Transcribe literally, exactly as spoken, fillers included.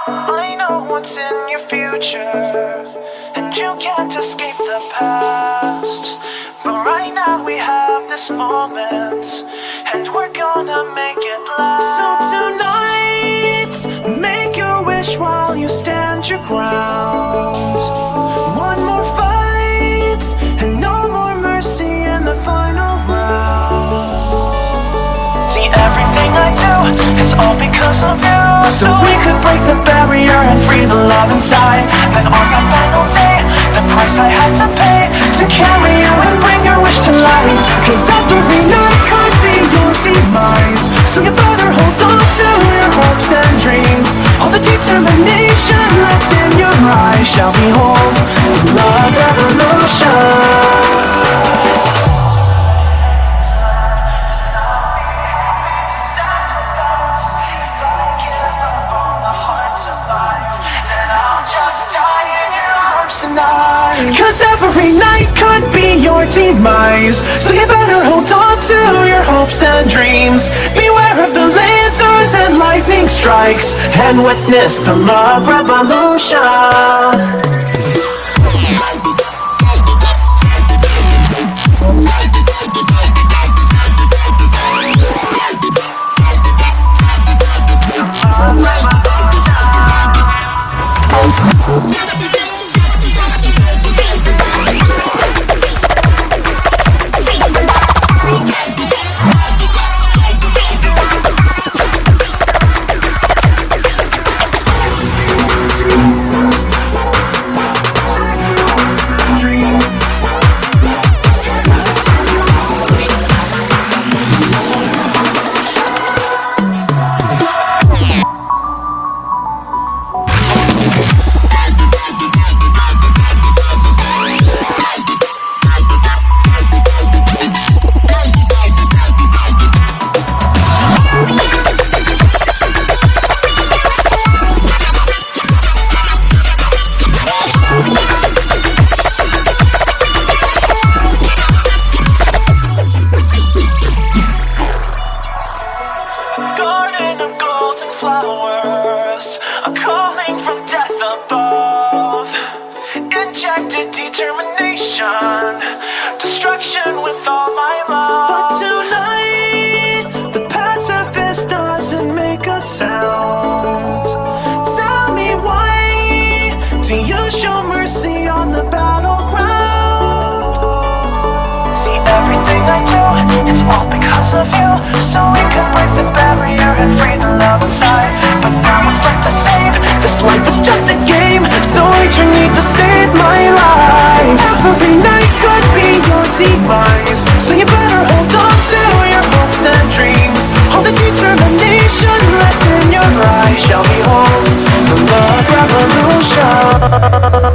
I know what's in your future, and you can't escape the past. But right now we have this moment, and we're gonna make it last. So tonight, make your wish while you stand your ground. One more fight, and no more mercy in the final round. See, everything I do is all because of you. So we could break the barrier and free the love inside. Then on that final day, the price I had to pay to carry you and bring your wish to life. Cause every night could be your demise, so you better hold on to your hopes and dreams. All the determination left in your eyes shall behold the love revolution. Cause every night could be your demise, so you better hold on to your hopes and dreams. Beware of the lasers and lightning strikes, and witness the love revolution. Flowers, a calling from death above. Injected determination, destruction with all my love. But tonight, the pacifist doesn't make a sound. Tell me why do you show mercy on the battleground? See, everything I do, it's all because of you. So we can break the barrier and free the love inside. But now it's left to save. This life is just a game, so I you need to save my life. Every night could be your demise, so you better hold on to your hopes and dreams. All the determination left in your eyes shall behold the love revolution.